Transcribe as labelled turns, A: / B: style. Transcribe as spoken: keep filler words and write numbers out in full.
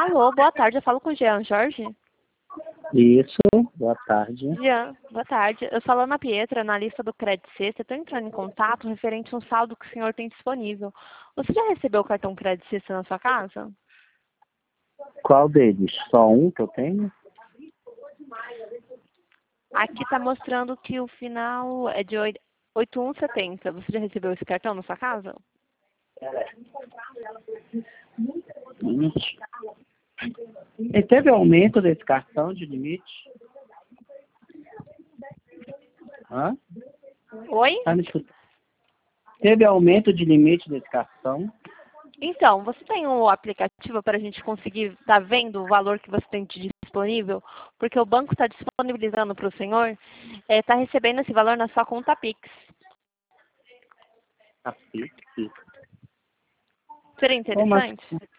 A: Alô, boa tarde. Eu falo com o Jean Jorge.
B: Isso, boa tarde.
A: Jean, boa tarde. Eu falo Ana Pietra, analista do Credit Suisse. Estou entrando em contato referente a um saldo que o senhor tem disponível. Você já recebeu o cartão Credit Suisse na sua casa?
B: Qual deles? Só um que eu tenho?
A: Aqui está mostrando que o final é de oito um setenta. Você já recebeu esse cartão na sua casa?
B: Hum. E teve aumento desse cartão de limite? Hã?
A: Oi?
B: Tá me escutando? Teve aumento de limite desse cartão?
A: Então, você tem um aplicativo para a gente conseguir estar vendo o valor que você tem de disponível? Porque o banco está disponibilizando para o senhor, está recebendo esse valor na sua conta Pix.
B: A Pix?
A: Seria
B: Como
A: interessante?
B: assim?